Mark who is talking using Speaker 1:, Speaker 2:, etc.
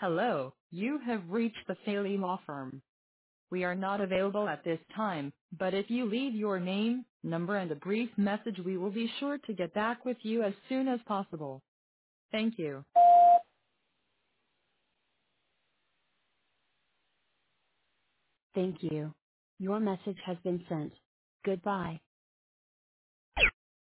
Speaker 1: Hello, you have reached the Faley Law Firm. We are not available at this time, but if you leave your name, number and a brief message we will be sure to get back with you as soon as possible. Thank you.
Speaker 2: Thank you. Your message has been sent. Goodbye.